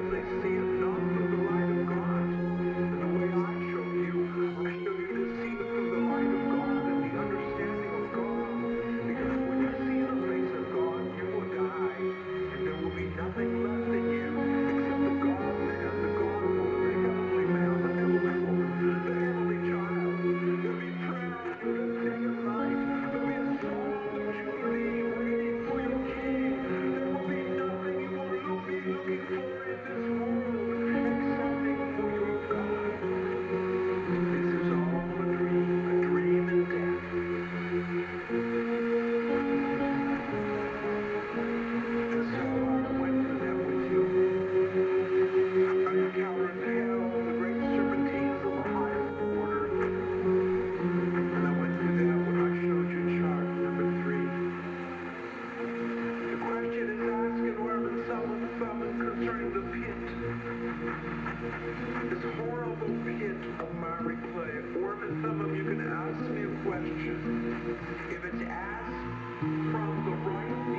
they see enough of the light of God. And the way I show you to see through the light of God and the understanding of God. Because when you see the face of God, you will die, and there will be nothing left in you except the God-man, the God-woman, the heavenly man, the heavenly woman, the heavenly child. There'll be prayer on you day and night. There'll be a song that you lead waiting for your King. There will be nothing you will be looking for in this world excepting for your God. This is all a dream in death. And so I went to them with you. I encountered hell, the great serpentines of the highest order. And I went to them when I showed you chart number 3. The question is asked in Orman Summon concerning the pit. This horrible pit of miry clay. Orman Summon, you can ask me a question. If it's asked from the right